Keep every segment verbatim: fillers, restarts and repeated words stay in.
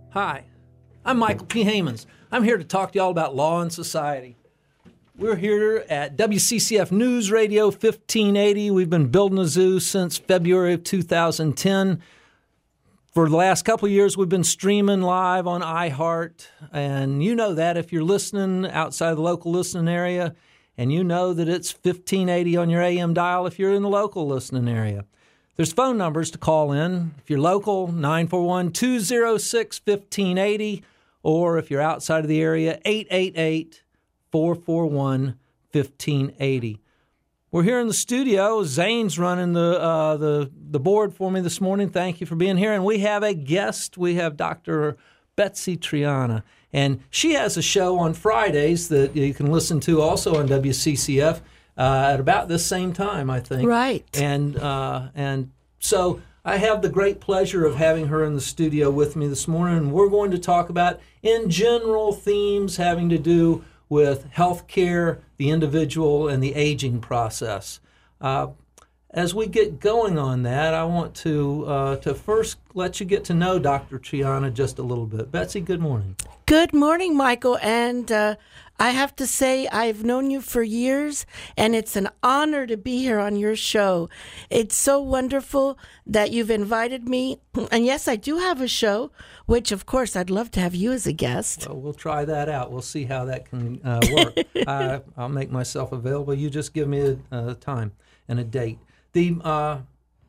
Hi, I'm Michael P. Hamons. I'm here to talk to y'all about law and society. We're here at W C C F News Radio fifteen eighty. We've been building a zoo since February of two thousand ten. For the last couple of years, we've been streaming live on iHeart, and you know that if you're listening outside the local listening area, and you know that it's fifteen eighty on your A M dial if you're in the local listening area. There's phone numbers to call in. If you're local, nine four one, two oh six, one five eight zero, or if you're outside of the area, eight eight eight, four four one, one five eight zero. We're here in the studio. Zane's running the uh, the the board for me this morning. Thank you for being here. And we have a guest. We have Doctor Betsy Triana. And she has a show on Fridays that you can listen to also on W C C F uh, at about this same time, I think. Right. And uh, and so I have the great pleasure of having her in the studio with me this morning. And we're going to talk about, in general, themes having to do with healthcare, the individual, and the aging process. Uh, as we get going on that, I want to uh, to first let you get to know Doctor Triana just a little bit. Betsy, good morning. Good morning, Michael. And uh, I have to say, I've known you for years, and it's an honor to be here on your show. It's so wonderful that you've invited me. And yes, I do have a show, which, of course, I'd love to have you as a guest. Well, we'll try that out. We'll see how that can uh, work. I, I'll make myself available. You just give me a, a time and a date. The uh,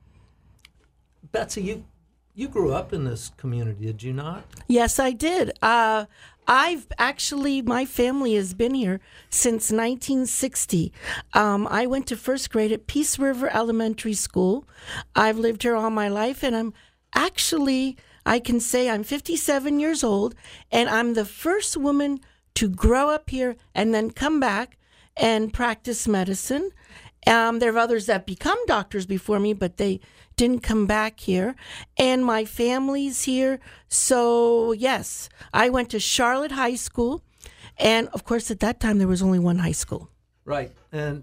Betsy, you you grew up in this community, did you not? Yes, I did. Uh, I've actually, my family has been here since nineteen sixty. Um, I went to first grade at Peace River Elementary School. I've lived here all my life, and I'm actually, I can say I'm fifty-seven years old, and I'm the first woman to grow up here and then come back and practice medicine. Um, there are others that become doctors before me, but they didn't come back here. And my family's here. So, yes, I went to Charlotte High School. And, of course, at that time, there was only one high school. Right. And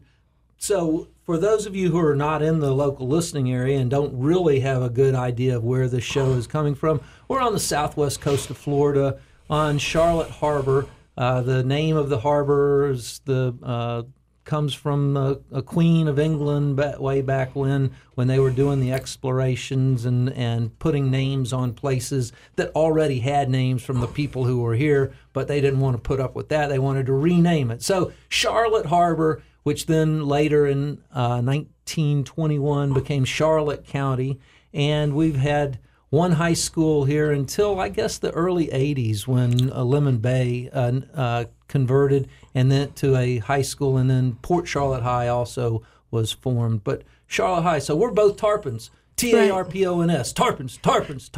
so for those of you who are not in the local listening area and don't really have a good idea of where this show is coming from, we're on the southwest coast of Florida on Charlotte Harbor. Uh, the name of the harbor is the uh, comes from a, a queen of England back, way back when, when they were doing the explorations and, and putting names on places that already had names from the people who were here, but they didn't want to put up with that. They wanted to rename it. So Charlotte Harbor, which then later in uh, nineteen twenty-one became Charlotte County, and we've had one high school here until, I guess, the early eighties when uh, Lemon Bay uh, uh, converted and then to a high school, and then Port Charlotte High also was formed. But Charlotte High, so we're both Tarpons, T A R P O N S, Tarpons, Tarpons,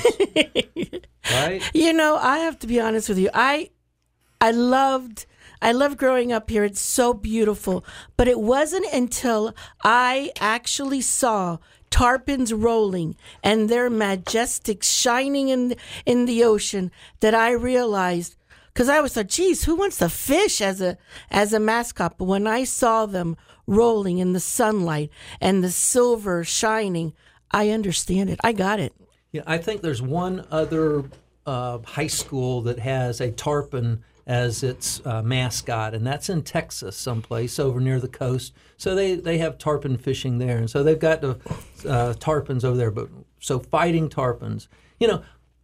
Tarpons. Right? You know, I have to be honest with you. I, I loved... I love growing up here. It's so beautiful. But it wasn't until I actually saw tarpons rolling and their majestic shining in in the ocean that I realized, because I always thought, geez, who wants a fish as a as a mascot? But when I saw them rolling in the sunlight and the silver shining, I understand it. I got it. Yeah, I think there's one other uh, high school that has a tarpon as its uh, mascot, and that's in Texas someplace over near the coast. So they, they have tarpon fishing there, and so they've got the uh, tarpons over there. But so fighting tarpons, you know,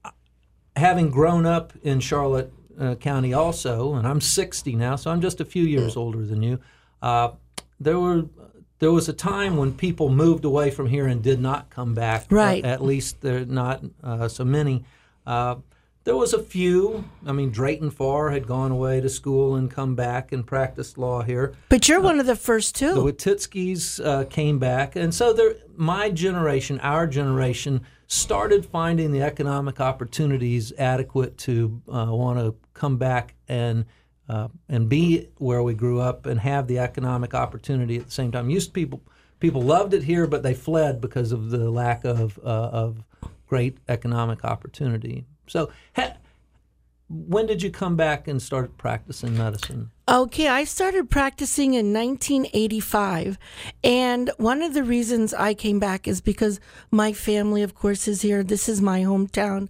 having grown up in Charlotte uh, County also, and I'm sixty now, so I'm just a few years older than you. Uh, there were there was a time when people moved away from here and did not come back. Right. Uh, at least they're not uh, so many. Uh, There was a few. I mean, Drayton Farr had gone away to school and come back and practiced law here. But you're uh, one of the first, too. The Wititskis uh, came back. And so there, my generation, our generation, started finding the economic opportunities adequate to uh, want to come back and uh, and be where we grew up and have the economic opportunity at the same time. Used people people loved it here, but they fled because of the lack of uh, of great economic opportunity. So, ha- when did you come back and start practicing medicine? Okay, I started practicing in nineteen eighty-five, and one of the reasons I came back is because my family, of course, is here. This is my hometown,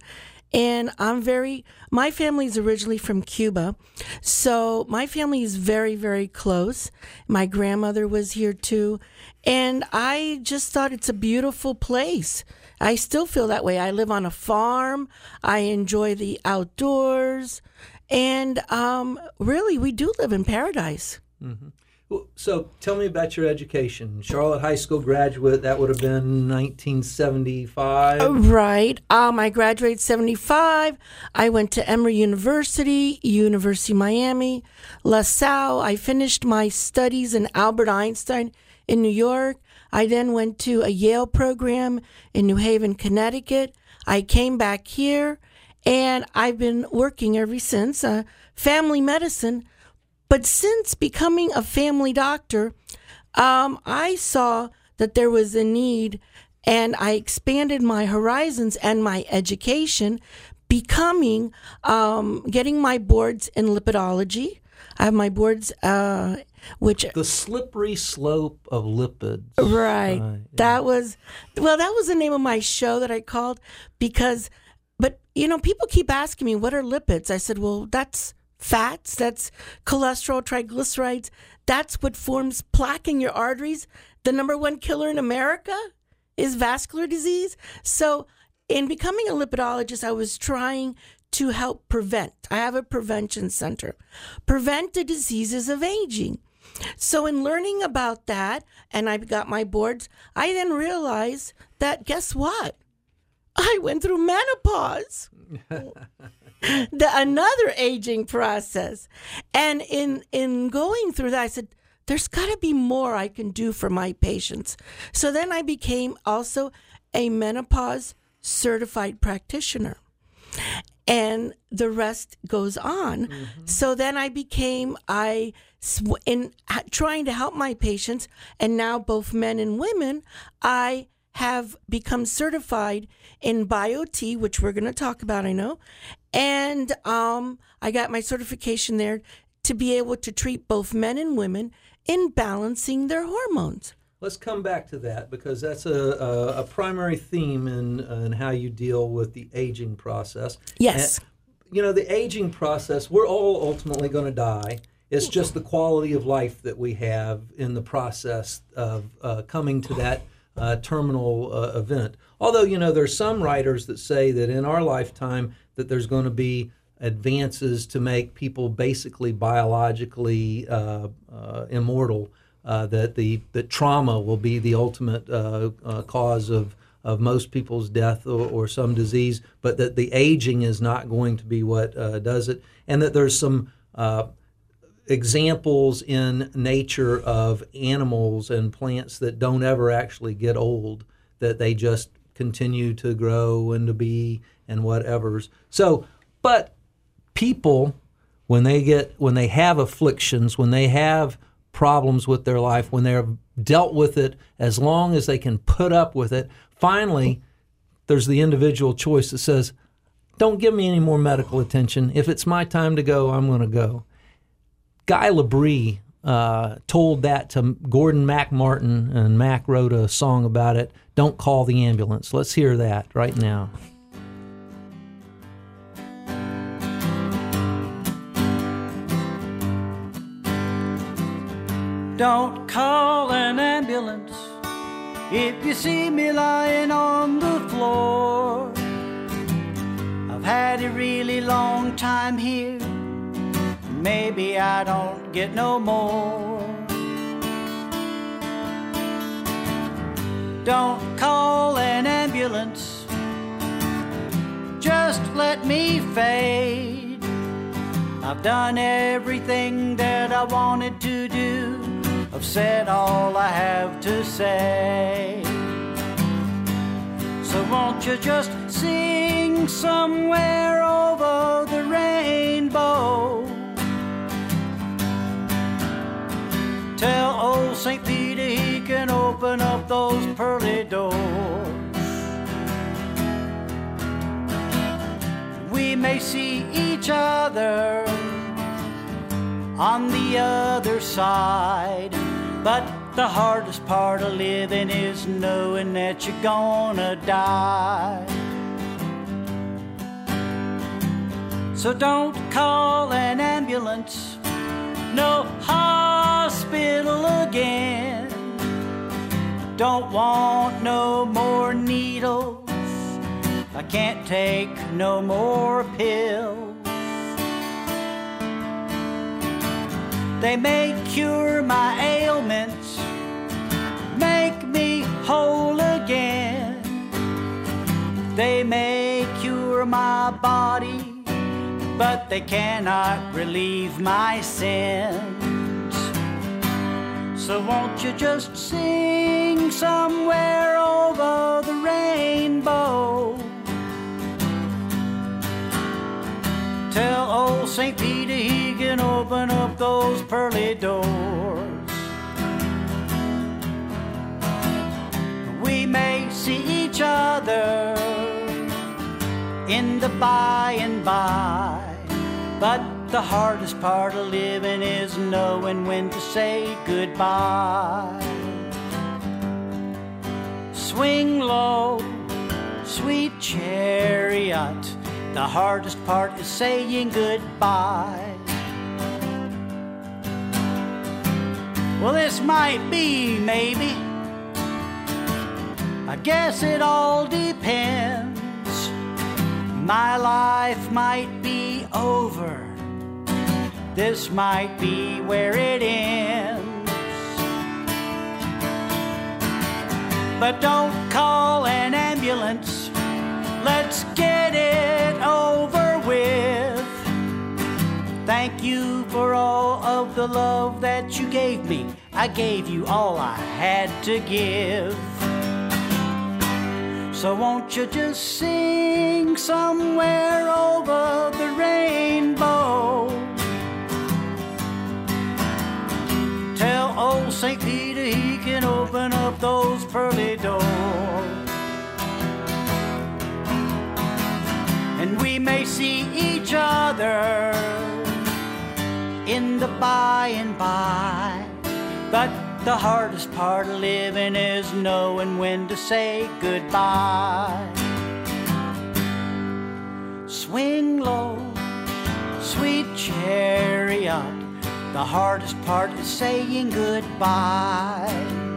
And I'm very, my family is originally from Cuba. So my family is very, very close. My grandmother was here too. And I just thought it's a beautiful place. I still feel that way. I live on a farm. I enjoy the outdoors. And um, really, we do live in paradise. Mm-hmm. Well, so tell me about your education. Charlotte High School graduate, that would have been nineteen seventy-five. Right. Um, I graduated seventy-five. I went to Emory University, University of Miami, LaSalle. I finished my studies in Albert Einstein in New York. I then went to a Yale program in New Haven, Connecticut. I came back here, and I've been working ever since, uh, family medicine. But since becoming a family doctor, um, I saw that there was a need, and I expanded my horizons and my education, becoming, um, getting my boards in lipidology. I have my boards, uh, which... The slippery slope of lipids. Right. Uh, yeah. That was, well, that was the name of my show that I called because, but, you know, people keep asking me, what are lipids? I said, well, that's fats, that's cholesterol, triglycerides. That's what forms plaque in your arteries. The number one killer in America is vascular disease. So in becoming a lipidologist, I was trying to help prevent. I have a prevention center. Prevent the diseases of aging. So in learning about that, and I got my boards, I then realized that, guess what? I went through menopause. The, another aging process. And in in going through that, I said, there's got to be more I can do for my patients. So then I became also a menopause certified practitioner. And the rest goes on. Mm-hmm. So then I became, I, in trying to help my patients, and now both men and women, I have become certified in BioT, which we're going to talk about, I know. And um, I got my certification there to be able to treat both men and women in balancing their hormones. Let's come back to that because that's a, a, a primary theme in, in how you deal with the aging process. Yes. And, you know, the aging process, we're all ultimately going to die. It's just the quality of life that we have in the process of uh, coming to that uh, terminal uh, event. Although, you know, there's some writers that say that in our lifetime that there's going to be advances to make people basically biologically uh, uh, immortal. Uh, that the that trauma will be the ultimate uh, uh, cause of, of most people's death or, or some disease, but that the aging is not going to be what uh, does it, and that there's some uh, examples in nature of animals and plants that don't ever actually get old, that they just continue to grow and to be and whatever's. So, but people, when they get when they have afflictions, when they have problems with their life, when they're dealt with it, as long as they can put up with it, finally, there's the individual choice that says, don't give me any more medical attention. If it's my time to go, I'm going to go. Guy Labrie uh, told that to Gordon Mac Martin, and Mac wrote a song about it, Don't Call the Ambulance. Let's hear that right now. Don't call an ambulance if you see me lying on the floor. I've had a really long time here. Maybe I don't get no more. Don't call an ambulance. Just let me fade. I've done everything that I wanted to do. I've said all I have to say. So won't you just sing somewhere over the rainbow? Tell old Saint Peter he can open up those pearly doors. We may see each other on the other side, but the hardest part of living is knowing that you're gonna die. So don't call an ambulance, no hospital again. Don't want no more needles, I can't take no more pills. They may cure my ailments, make me whole again. They may cure my body, but they cannot relieve my sins. So won't you just sing somewhere over the rainbow? Tell old Saint Peter he can open up those pearly doors. We may see each other in the by and by, but the hardest part of living is knowing when to say goodbye. Swing low, sweet chariot, the hardest part is saying goodbye. Well, this might be, maybe. I guess it all depends. My life might be over. This might be where it ends. But don't call an ambulance. Let's get it over with. Thank you for all of the love that you gave me. I gave you all I had to give. So won't you just sing somewhere over the rainbow? Tell old Saint Peter he can open up those pearly doors. And we may see each other in the by and by, but the hardest part of living is knowing when to say goodbye. Swing low, sweet chariot, the hardest part is saying goodbye.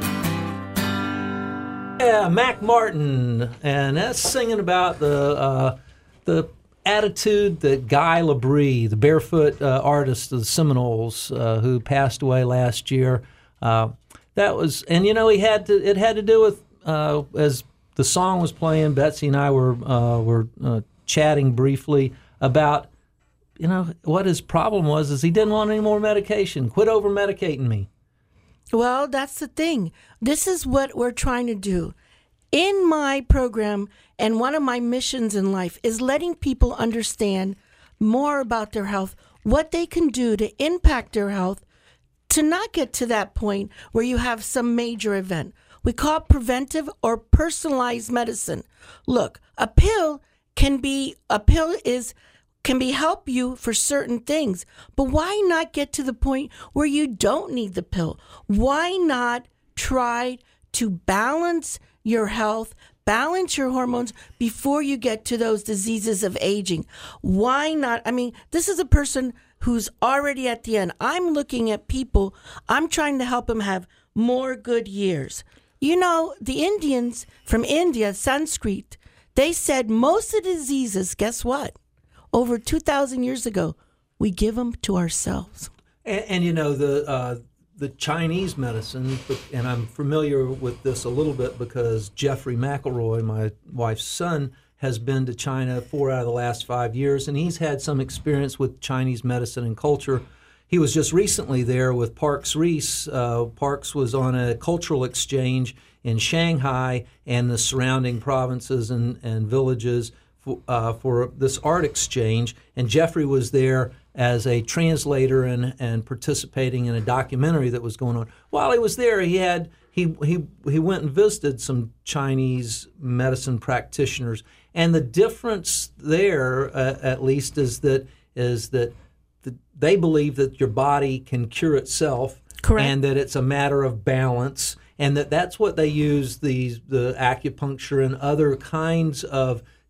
Yeah, Mac Martin, and that's singing about the uh, the attitude that Guy Labrie, the barefoot uh, artist of the Seminoles, uh, who passed away last year. Uh, that was, and you know, he had to. It had to do with uh, as the song was playing. Betsy and I were uh, were uh, chatting briefly about, you know, what his problem was. Is he didn't want any more medication. Quit over medicating me. Well, that's the thing. This is what we're trying to do. In my program, and one of my missions in life is letting people understand more about their health, what they can do to impact their health, to not get to that point where you have some major event. We call it preventive or personalized medicine. Look, a pill can be, a pill is, can be help you for certain things, but why not get to the point where you don't need the pill? Why not try to balance your health, balance your hormones before you get to those diseases of aging? Why not? I mean, this is a person who's already at the end. I'm looking at people, I'm trying to help them have more good years. You know, the Indians from India, Sanskrit, they said most of the diseases, guess what? Over two thousand years ago, we give them to ourselves. And, and you know, the uh, the Chinese medicine, and I'm familiar with this a little bit because Jeffrey McElroy, my wife's son, has been to China four out of the last five years, and he's had some experience with Chinese medicine and culture. He was just recently there with Parks Reese. Uh, Parks was on a cultural exchange in Shanghai and the surrounding provinces and, and villages for, uh, for this art exchange, and Jeffrey was there as a translator and, and participating in a documentary that was going on. While he was there, he had he he he went and visited some Chinese medicine practitioners, and the difference there, uh, at least, is that is that the, they believe that your body can cure itself, correct, and that it's a matter of balance, and that that's what they use these the acupuncture and other kinds of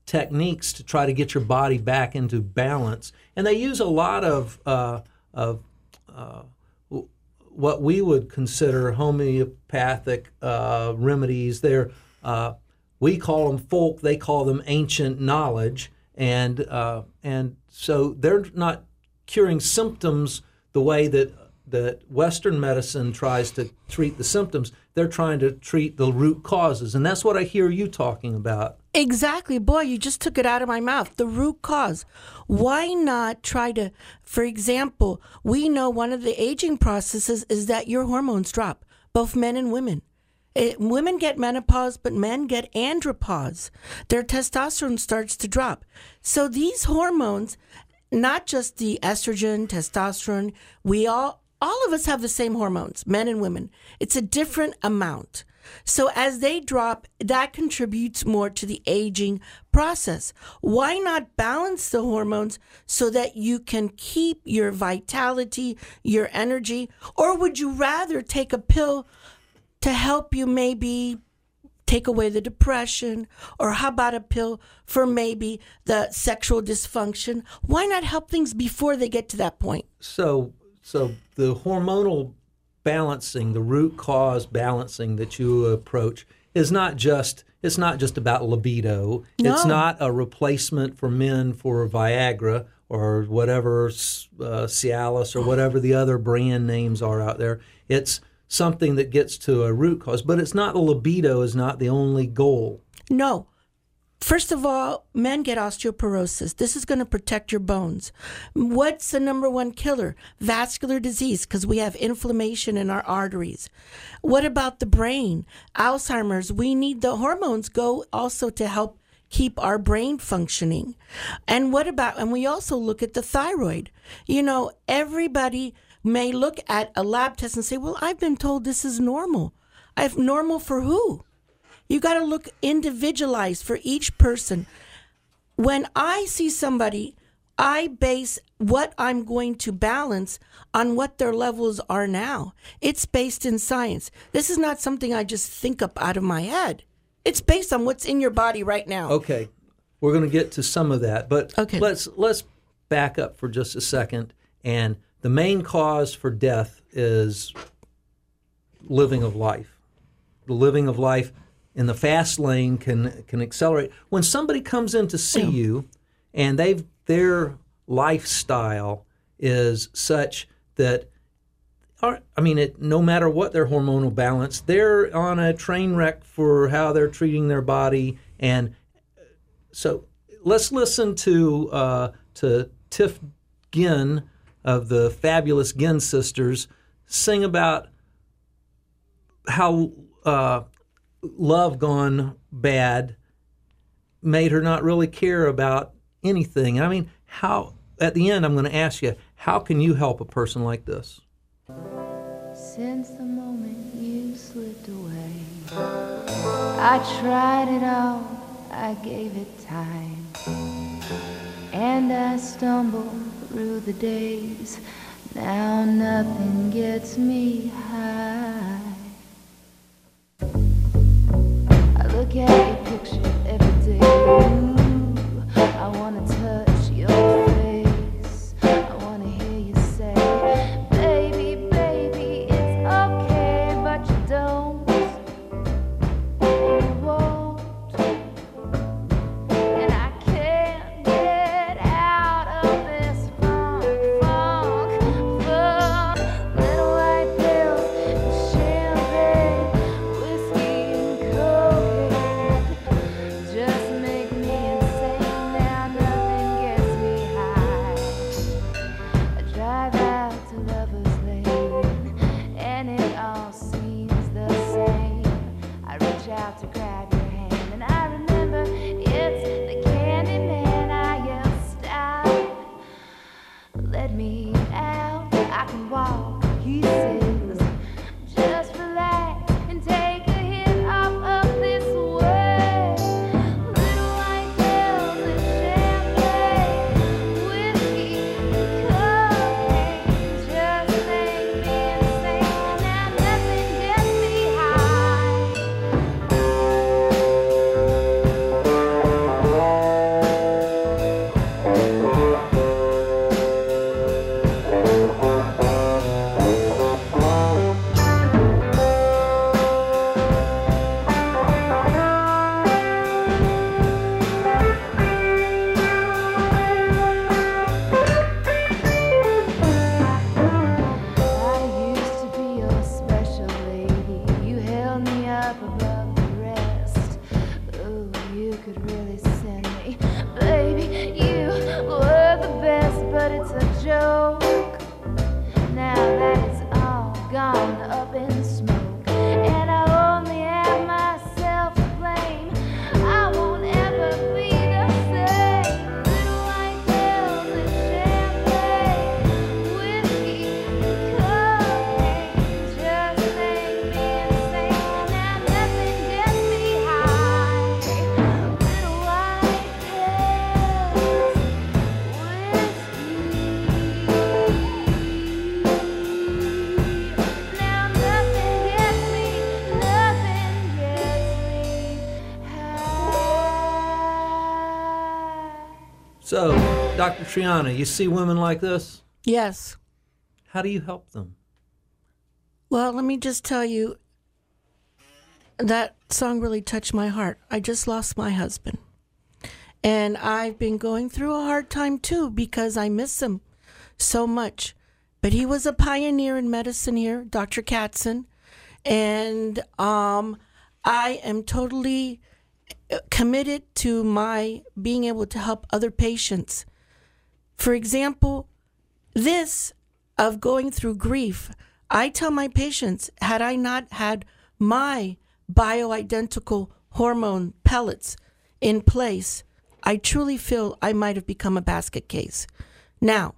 techniques to try to get your body back into balance. And they use a lot of, uh, of uh, what we would consider homeopathic uh, remedies. They're, uh, we call them folk, they call them ancient knowledge. And, uh, and so they're not curing symptoms the way that that Western medicine tries to treat the symptoms. They're trying to treat the root causes. And that's what I hear you talking about. Exactly. Boy, you just took it out of my mouth. The root cause. Why not try to, for example, we know one of the aging processes is that your hormones drop, both men and women. It, women get menopause, but men get andropause. Their testosterone starts to drop. So these hormones, not just the estrogen, testosterone, we all, all of us have the same hormones, men and women. It's a different amount. So as they drop, that contributes more to the aging process. Why not balance the hormones so that you can keep your vitality, your energy? Or would you rather take a pill to help you maybe take away the depression? Or how about a pill for maybe the sexual dysfunction? Why not help things before they get to that point? So, so the hormonal balancing, the root cause balancing that you approach is not just, it's not just about libido. No. It's not a replacement for men for Viagra or whatever, uh, Cialis or whatever the other brand names are out there. It's something that gets to a root cause, but it's not, the libido is not the only goal. No. First of all, men get osteoporosis. This is going to protect your bones. What's the number one killer? Vascular disease, because we have inflammation in our arteries. What about the brain? Alzheimer's. We need the hormones go also to help keep our brain functioning. And what about, and we also look at the thyroid. You know, everybody may look at a lab test and say, well, I've been told this is normal. I've normal for who? You got to look individualized for each person. When I see somebody, I base what I'm going to balance on what their levels are now. It's based in science. This is not something I just think up out of my head. It's based on what's in your body right now. Okay. We're going to get to some of that, but okay. let's let's back up for just a second. And the main cause for death is living of life. The living of life in the fast lane can can accelerate. When somebody comes in to see Yeah. you and they've their lifestyle is such that, are, I mean, it, no matter what their hormonal balance, they're on a train wreck for how they're treating their body. And so let's listen to uh, to Tiff Ginn of the fabulous Ginn sisters sing about how uh, love gone bad made her not really care about anything. And I mean, how, at the end, I'm going to ask you, how can you help a person like this? Since the moment you slipped away, I tried it all, I gave it time, and I stumbled through the days. Now nothing gets me high. I look at your picture every day. Ooh, I wanna touch your face. I wanna hear you say, baby, baby, it's okay, but you don't. You won't. And I can't get out of this funk, funk, funk. Little white pills, champagne, whiskey and cocaine. So, Doctor Triana, you see women like this? Yes. How do you help them? Well, let me just tell you, that song really touched my heart. I just lost my husband. And I've been going through a hard time too because I miss him so much. But he was a pioneer in medicine here, Doctor Katzen. And um, I am totally committed to my being able to help other patients. For example, this of going through grief, I tell my patients, had I not had my bioidentical hormone pellets in place, I truly feel I might have become a basket case. Now,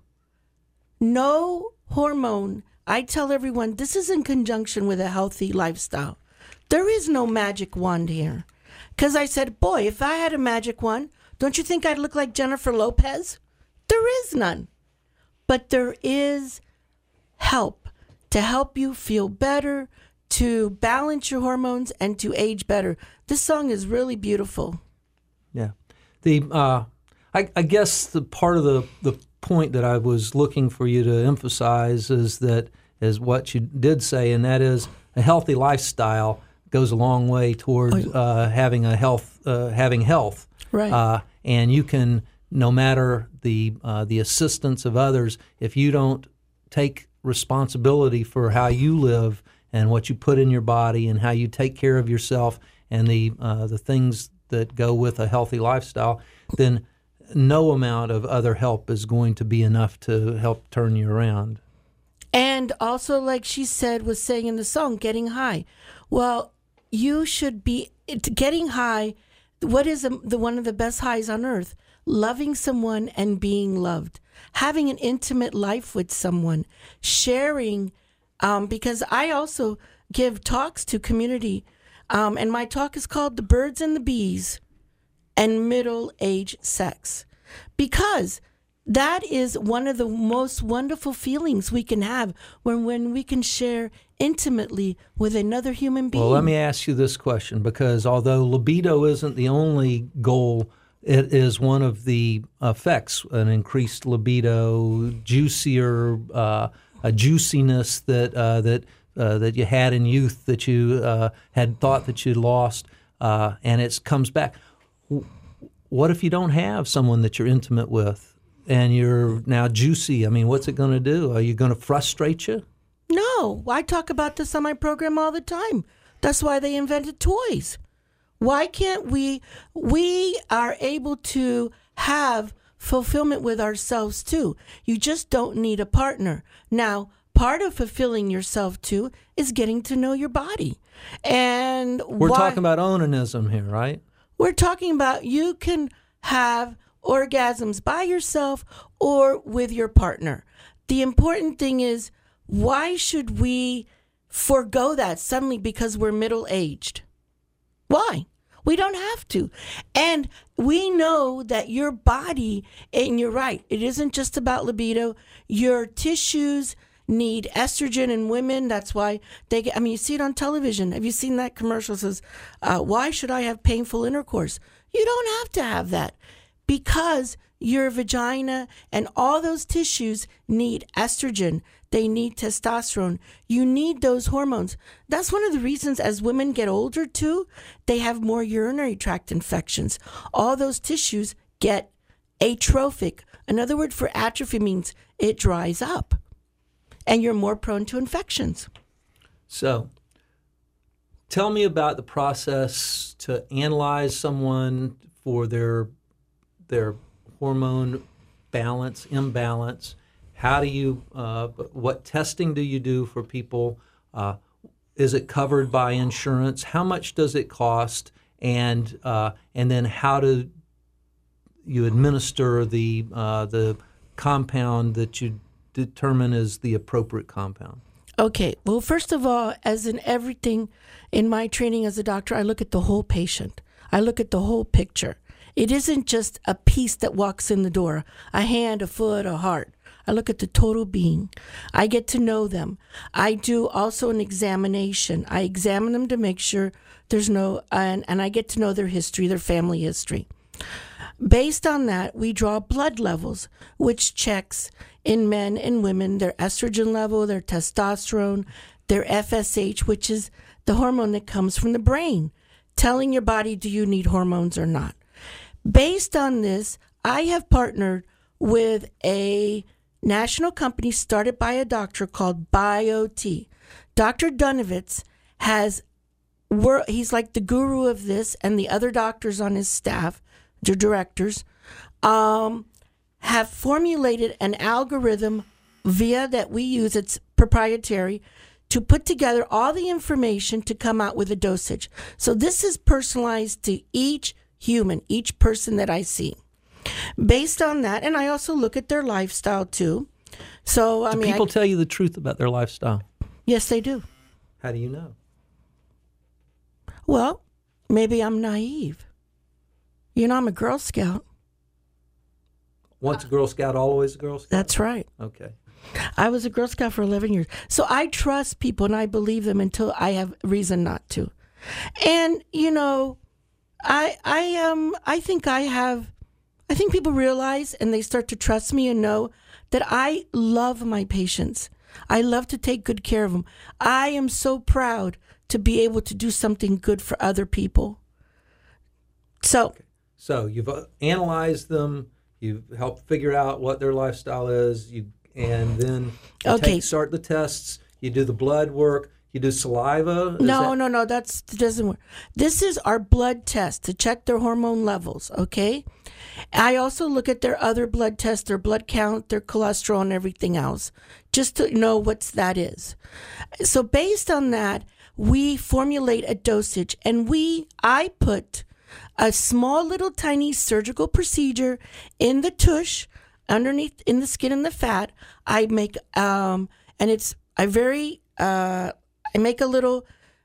no hormone, I tell everyone, this is in conjunction with a healthy lifestyle. There is no magic wand here. Because I said, boy, if I had a magic wand, don't you think I'd look like Jennifer Lopez? There is none. But there is help to help you feel better, to balance your hormones, and to age better. This song is really beautiful. Yeah. The uh, I, I guess the part of the, the point that I was looking for you to emphasize is that is what you did say, and that is a healthy lifestyle goes a long way towards uh, having a health, uh, having health. Right. Uh, and you can, no matter the uh, the assistance of others, if you don't take responsibility for how you live and what you put in your body and how you take care of yourself and the uh, the things that go with a healthy lifestyle, then no amount of other help is going to be enough to help turn you around. And also, like she said, was saying in the song, getting high. Well, you should be getting high. What is a, the one of the best highs on earth? Loving someone and being loved. Having an intimate life with someone. Sharing, um, because I also give talks to community, um, and my talk is called The Birds and the Bees and Middle-Age Sex. Because that is one of the most wonderful feelings we can have when, when we can share intimately with another human being. Well, let me ask you this question, because although libido isn't the only goal, it is one of the effects, an increased libido, juicier, uh, a juiciness that uh, that uh, that you had in youth that you uh, had thought that you'd lost, uh, and it comes back. What if you don't have someone that you're intimate with and you're now juicy? I mean, what's it going to do? Are you going to frustrate you? No, I talk about this on my program all the time. That's why they invented toys. Why can't we, we are able to have fulfillment with ourselves too. You just don't need a partner. Now, part of fulfilling yourself too is getting to know your body. And we're why, talking about onanism here, right? We're talking about you can have orgasms by yourself or with your partner. The important thing is, why should we forego that suddenly because we're middle-aged? Why? We don't have to. And we know that your body, and you're right, it isn't just about libido. Your tissues need estrogen in women. That's why they get, I mean, you see it on television. Have you seen that commercial that says, uh, why should I have painful intercourse? You don't have to have that because your vagina and all those tissues need estrogen. They need testosterone. You need those hormones. That's one of the reasons as women get older too, they have more urinary tract infections. All those tissues get atrophic. Another word for atrophy means it dries up and you're more prone to infections. So tell me about the process to analyze someone for their their hormone balance, imbalance. How do you, uh, what testing do you do for people? Uh, is it covered by insurance? How much does it cost? And uh, and then how do you administer the uh, the compound that you determine is the appropriate compound? Okay. Well, first of all, as in everything in my training as a doctor, I look at the whole patient. I look at the whole picture. It isn't just a piece that walks in the door, a hand, a foot, a heart. I look at the total being. I get to know them. I do also an examination. I examine them to make sure there's no, and, and I get to know their history, their family history. Based on that, we draw blood levels, which checks in men and women their estrogen level, their testosterone, their F S H, which is the hormone that comes from the brain, telling your body, do you need hormones or not? Based on this, I have partnered with a national company started by a doctor called BioT. Doctor Dunovitz has, he's like the guru of this, and the other doctors on his staff, the directors, um, have formulated an algorithm via that we use, it's proprietary, to put together all the information to come out with a dosage. So this is personalized to each human, each person that I see. Based on that, and I also look at their lifestyle too. So I do mean, people I, tell you the truth about their lifestyle? Yes, they do. How do you know? Well, maybe I'm naive. You know, I'm a Girl Scout. Once a Girl Scout, always a Girl Scout? That's right. Okay. I was a Girl Scout for eleven years. So I trust people and I believe them until I have reason not to. And, you know, I I um I think I have I think people realize and they start to trust me and know that I love my patients. I love to take good care of them. I am so proud to be able to do something good for other people. So, okay. So you've uh, analyzed them, you've helped figure out what their lifestyle is, you and then you okay. take, start the tests, you do the blood work, you do saliva. Is no, that... no, no, that's, that doesn't work. This is our blood test to check their hormone levels, okay? I also look at their other blood tests, their blood count, their cholesterol, and everything else, just to know what that is. So based on that, we formulate a dosage, and we, I put a small little tiny surgical procedure in the tush, underneath in the skin and the fat. I make, um, and it's, I very, uh, I make a little,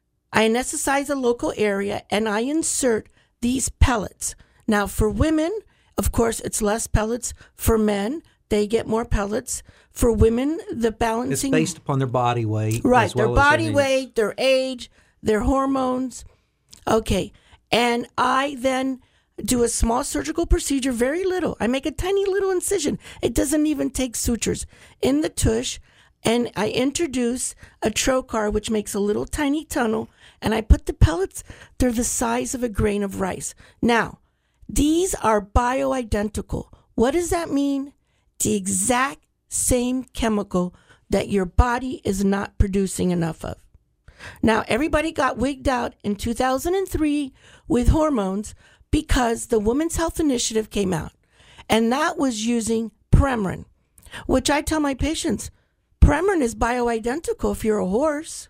I anesthetize a local area, and I insert these pellets. Now, for women, of course, it's less pellets. For men, they get more pellets. For women, the balancing... It's based upon their body weight. Right, as well their as body their weight, their age, their hormones. Okay, and I then do a small surgical procedure, very little. I make a tiny little incision. It doesn't even take sutures in the tush, and I introduce a trocar, which makes a little tiny tunnel, and I put the pellets. They're the size of a grain of rice. Now, these are bioidentical. What does that mean? The exact same chemical that your body is not producing enough of. Now, everybody got wigged out in two thousand three with hormones because the Women's Health Initiative came out, and that was using Premarin, which I tell my patients, Premarin is bioidentical if you're a horse.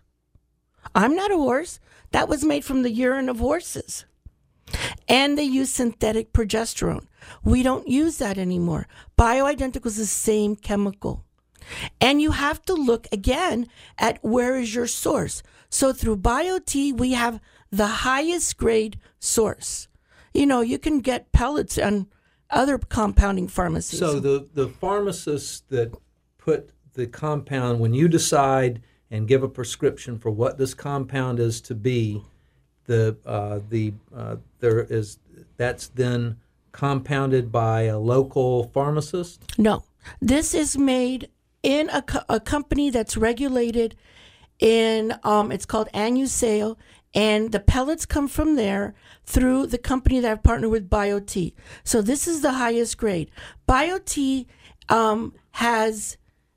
I'm not a horse. That was made from the urine of horses. And they use synthetic progesterone. We don't use that anymore. Bioidentical is the same chemical. And you have to look again at where is your source. So through BioT, we have the highest grade source. You know, you can get pellets and other compounding pharmacies. So the, the pharmacists that put the compound, when you decide and give a prescription for what this compound is to be, the uh, the uh, there is that's then compounded by a local pharmacist? No, this is made in a, co- a company that's regulated in, um, it's called Anusale, and the pellets come from there through the company that I've partnered with, BioT. So this is the highest grade. BioT um, has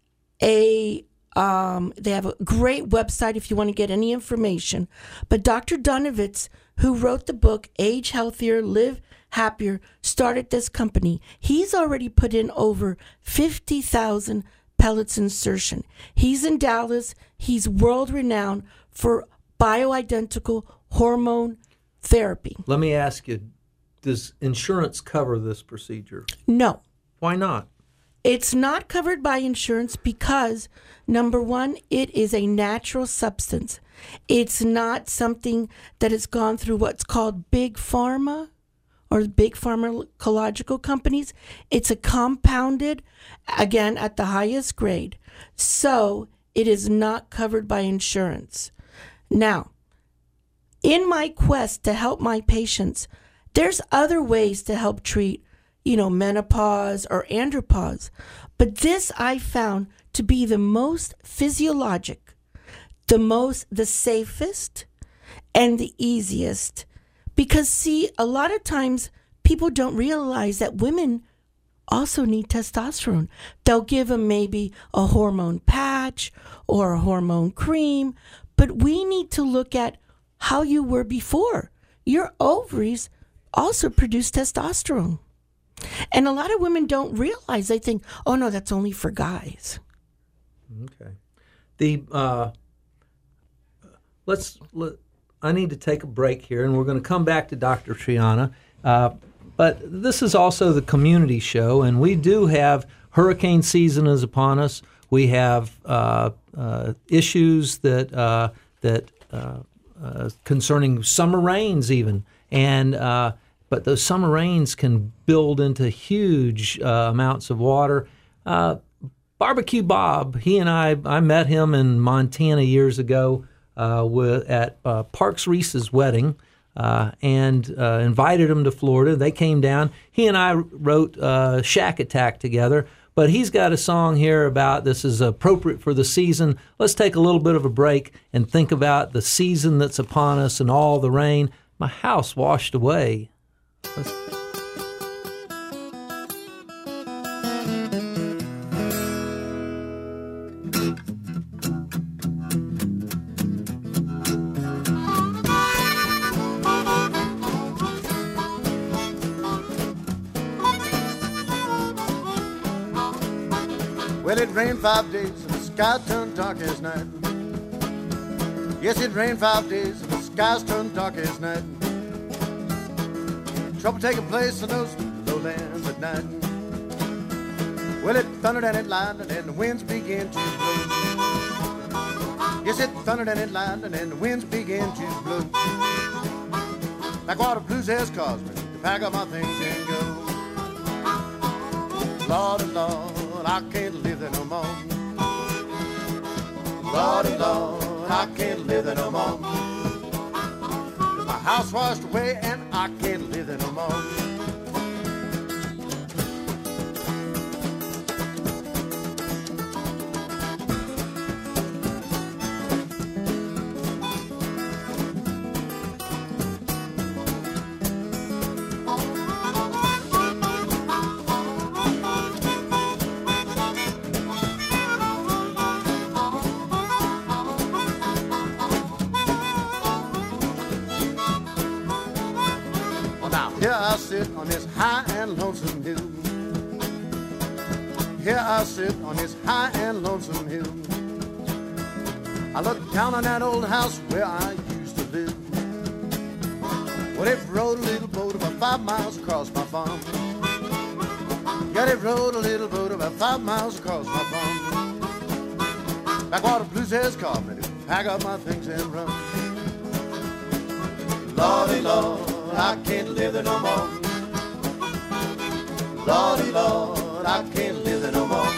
a, um, they have a great website if you want to get any information. But Doctor Dunovitz, who wrote the book, Age Healthier, Live Happier, started this company. He's already put in over fifty thousand pellets insertion. He's in Dallas. He's world renowned for bioidentical hormone therapy. Let me ask you, does insurance cover this procedure? No. Why not? It's not covered by insurance because, number one, it is a natural substance. It's not something that has gone through what's called big pharma or big pharmacological companies. It's a compounded, again, at the highest grade. So it is not covered by insurance. Now, in my quest to help my patients, there's other ways to help treat you know, menopause or andropause. But this I found to be the most physiologic, the most, the safest, and the easiest. Because, see, a lot of times people don't realize that women also need testosterone. They'll give them maybe a hormone patch or a hormone cream, but we need to look at how you were before. Your ovaries also produce testosterone. And a lot of women don't realize. They think, oh, no, that's only for guys. Okay. The uh, let's. Let, I need to take a break here, and we're going to come back to Doctor Triana. Uh, but this is also the community show, and we do have hurricane season is upon us. We have uh, uh, issues that uh, that uh, uh, concerning summer rains, even, and uh, but those summer rains can build into huge uh, amounts of water. Uh, Barbecue Bob, he and I, I met him in Montana years ago. Uh, with, at uh, Parks Reese's wedding uh, and uh, invited him to Florida. They came down. He and I wrote uh, Shack Attack together, but he's got a song here about this is appropriate for the season. Let's take a little bit of a break and think about the season that's upon us and all the rain. My house washed away. Let's Well, it rained five days and the sky turned dark as night. Yes, it rained five days and the skies turned dark as night. Trouble taking place in those lowlands at night. Well, it thundered and it lightned and the winds began to blow. Yes, it thundered and it lightned and the winds began to blow. Backwater blues has caused me to pack up my things and go. Lord, Lord, I can't live there no more. Lordy, Lord, I can't live there no more. My house washed away and I can't live there no more. Here I sit on this high and lonesome hill. Here I sit on this high and lonesome hill. I look down on that old house where I used to live. Well, they've rowed a little boat about five miles across my farm. Yeah, they've rowed a little boat about five miles across my farm. Backwater blues has called me to pack up my things and run. Lordy, Lord, I can't live there no more. Lordy, Lord, I can't live there no more.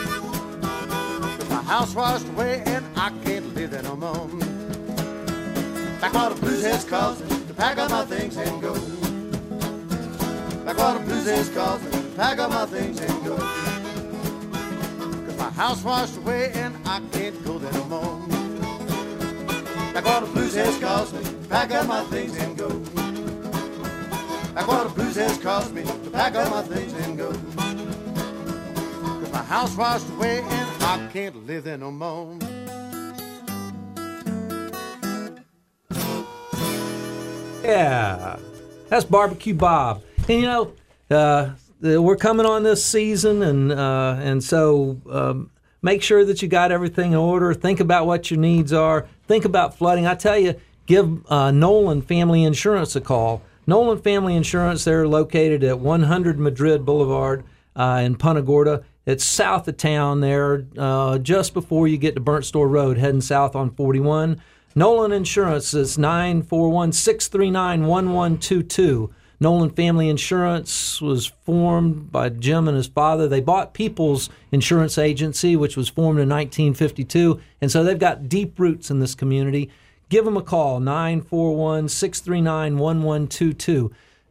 My house washed away and I can't live there no more. Backwater blues has caused me to pack up my things and go. Backwater blues has caused me to pack up my things and go. Cause my house washed away and I can't go there no more. Backwater blues has caused me to pack up my things and go. Backwater blues has caused me to pack up my things and go. Cause my house washed away and I can't live there no more. Yeah, that's Barbecue Bob. And you know, uh, we're coming on this season, and uh, and so um, make sure that you got everything in order. Think about what your needs are. Think about flooding. I tell you, give uh, Nolan Family Insurance a call. Nolan Family Insurance, they're located at one hundred Madrid Boulevard uh, in Punta Gorda. It's south of town there, uh, just before you get to Burnt Store Road, heading south on forty-one. Nolan Insurance is nine four one, six three nine, one one two two. Nolan Family Insurance was formed by Jim and his father. They bought People's Insurance Agency, which was formed in nineteen fifty-two, and so they've got deep roots in this community. Give them a call, nine four one, six three nine, one one two two.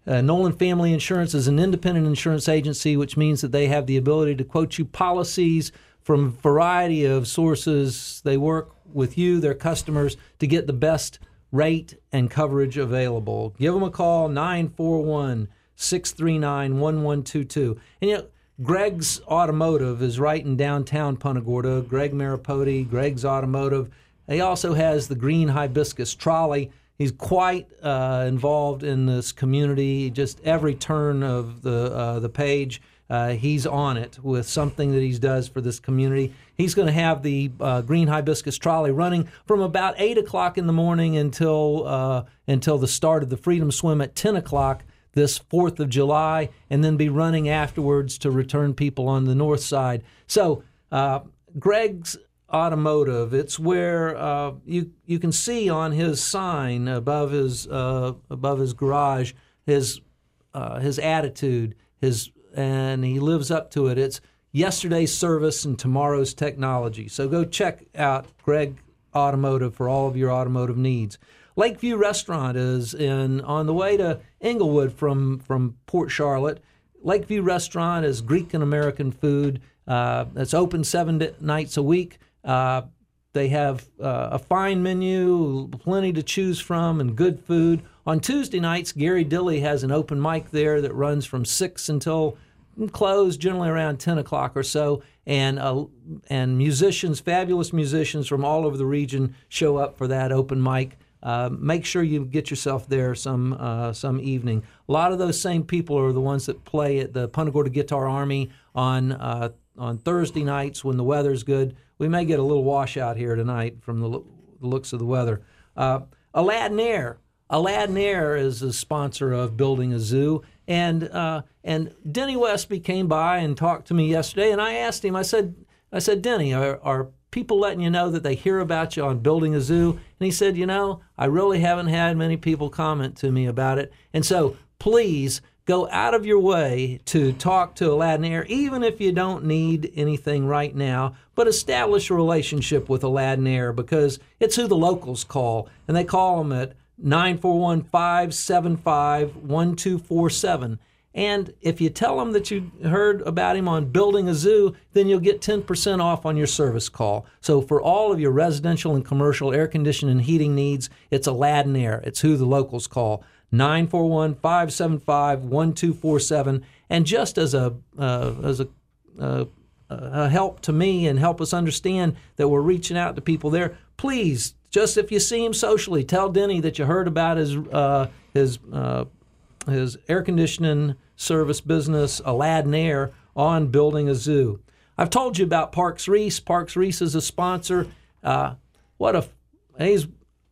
Uh, Nolan Family Insurance is an independent insurance agency, which means that they have the ability to quote you policies from a variety of sources. They work with you, their customers, to get the best rate and coverage available. Give them a call, nine four one, six three nine, one one two two. And you know, Greg's Automotive is right in downtown Punta Gorda. Greg Maripodi, Greg's Automotive. He also has the Green Hibiscus Trolley. He's quite uh, involved in this community. Just every turn of the uh, the page, uh, he's on it with something that he does for this community. He's going to have the uh, Green Hibiscus Trolley running from about eight o'clock in the morning until uh, until the start of the Freedom Swim at ten o'clock this fourth of July, and then be running afterwards to return people on the north side. So uh, Greg's Automotive, it's where uh, you you can see on his sign above his uh, above his garage his uh, his attitude, his and he lives up to it. It's yesterday's service and tomorrow's technology. So go check out Greg Automotive for all of your automotive needs. Lakeview Restaurant is in on the way to Englewood from from Port Charlotte. Lakeview Restaurant is Greek and American food. Uh, it's open seven d- nights a week. Uh, they have uh, a fine menu, plenty to choose from, and good food. On Tuesday nights, Gary Dilly has an open mic there that runs from six until close, generally around ten o'clock or so. And uh, and musicians, fabulous musicians from all over the region show up for that open mic. Uh, make sure you get yourself there some uh, some evening. A lot of those same people are the ones that play at the Punta Gorda Guitar Army on uh, on Thursday nights when the weather's good. We may get a little washout here tonight from the, lo- the looks of the weather. Uh, Aladdin Air. Aladdin Air is a sponsor of Building a Zoo. And uh, and Denny Westby came by and talked to me yesterday, and I asked him, I said, I said, Denny, are, are people letting you know that they hear about you on Building a Zoo? And he said, you know, I really haven't had many people comment to me about it. And so please go out of your way to talk to Aladdin Air, even if you don't need anything right now, but establish a relationship with Aladdin Air, because it's who the locals call, and they call them at nine four one, five seven five, one two four seven. And if you tell them that you heard about him on Building a Zoo, then you'll get ten percent off on your service call. So for all of your residential and commercial air conditioning and heating needs, it's Aladdin Air. It's who the locals call. nine four one, five seven five, one two four seven. And just as a uh, as a, uh, a help to me and help us understand that we're reaching out to people there, please, just if you see him socially, tell Denny that you heard about his uh, his uh, his air conditioning service business, Aladdin Air, on Building a Zoo. I've told you about Parks Reese. Parks Reese is a sponsor. Uh, what a he's.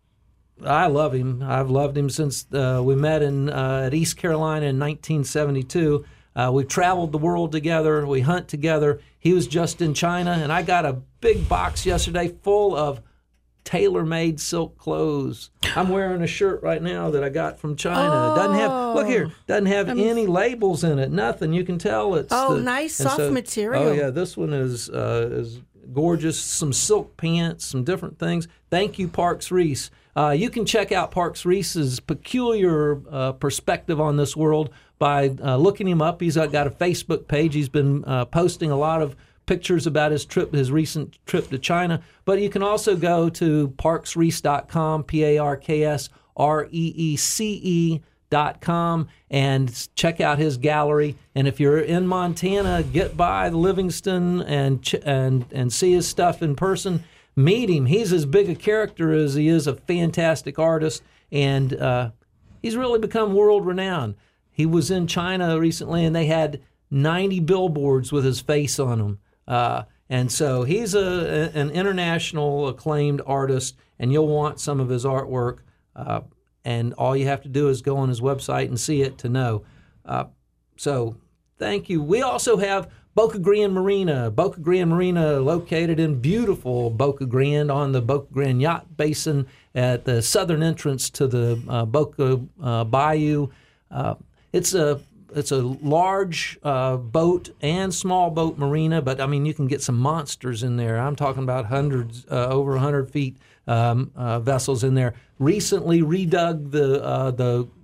I love him. I've loved him since uh, we met in uh, at East Carolina in nineteen seventy-two. Uh, we've traveled the world together. We hunt together. He was just in China, and I got a big box yesterday full of tailor-made silk clothes. I'm wearing a shirt right now that I got from China. Oh, it doesn't have, look here, doesn't have I'm, any labels in it, nothing. You can tell it's Oh, the, nice, soft so, material. Oh, yeah, this one is uh, is gorgeous. Some silk pants, some different things. Thank you, Parks Reese. Uh, you can check out Parks Reese's peculiar uh, perspective on this world by uh, looking him up. He's got a Facebook page. He's been uh, posting a lot of pictures about his trip, his recent trip to China. But you can also go to parks reese dot com, P A R K S R E E C E dot com, and check out his gallery. And if you're in Montana, get by the Livingston and ch- and and see his stuff in person. Meet him. He's as big a character as he is a fantastic artist, and uh, he's really become world renowned. He was in China recently, and they had ninety billboards with his face on them. Uh, and so he's a, an international acclaimed artist, and you'll want some of his artwork. Uh, and all you have to do is go on his website and see it to know. Uh, so thank you. We also have Boca Grande Marina. Boca Grande Marina, located in beautiful Boca Grande on the Boca Grande Yacht Basin at the southern entrance to the uh, Boca uh, Bayou. Uh, it's a It's a large uh, boat and small boat marina, but I mean, you can get some monsters in there. I'm talking about hundreds, uh, over one hundred feet um, uh, vessels in there. Recently redug the uh, the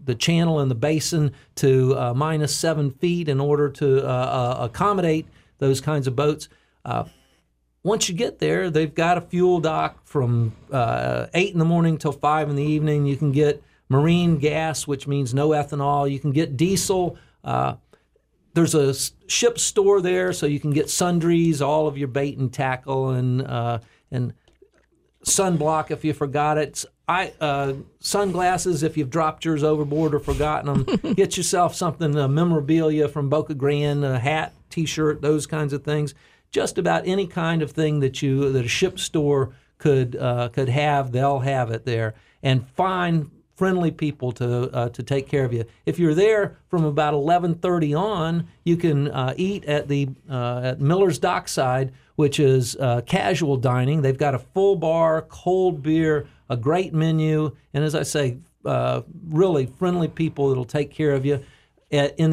the channel and the basin to uh, minus seven feet in order to uh, uh, accommodate those kinds of boats. Uh, once you get there, they've got a fuel dock from uh, eight in the morning till five in the evening. You can get marine gas, which means no ethanol. You can get diesel. Uh, there's a ship store there, so you can get sundries, all of your bait and tackle, and uh, and sunblock if you forgot it. I uh, sunglasses if you've dropped yours overboard or forgotten them. Get yourself something, uh, memorabilia from Boca Grande, a hat, T-shirt, those kinds of things. Just about any kind of thing that you that a ship store could uh, could have, they'll have it there. And find friendly people to uh, to take care of you. If you're there from about eleven thirty on, you can uh, eat at the uh, at Miller's Dockside, which is uh, casual dining. They've got a full bar, cold beer, a great menu, and as I say, uh, really friendly people that'll take care of you. In